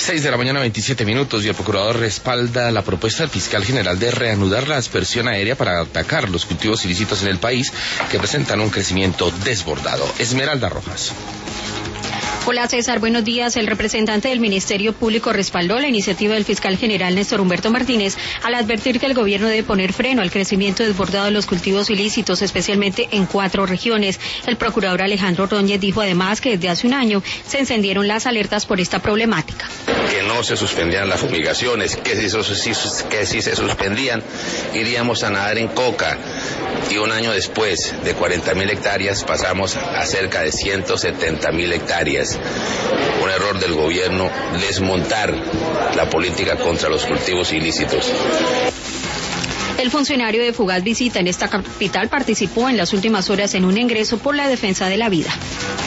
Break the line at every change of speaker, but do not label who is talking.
6 de la mañana, 27 minutos, y el procurador respalda la propuesta del fiscal general de reanudar la aspersión aérea para atacar los cultivos ilícitos en el país, que presentan un crecimiento desbordado. Esmeralda Rojas.
Hola César, buenos días. El representante del Ministerio Público respaldó la iniciativa del fiscal general Néstor Humberto Martínez al advertir que el gobierno debe poner freno al crecimiento desbordado de los cultivos ilícitos, especialmente en 4 regiones. El procurador Alejandro Ordóñez dijo además que desde hace un año se encendieron las alertas por esta problemática.
Que no se suspendían las fumigaciones, que si se suspendían iríamos a nadar en coca, y un año después de 40.000 hectáreas pasamos a cerca de 170.000 hectáreas. Un error del gobierno desmontar la política contra los cultivos ilícitos.
El funcionario de fugaz visita en esta capital participó en las últimas horas en un ingreso por la defensa de la vida.